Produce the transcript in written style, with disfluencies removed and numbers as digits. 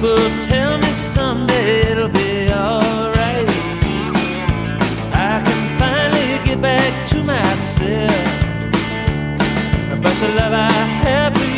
People tell me someday it'll be alright. I can finally get back to myself. But the love I have for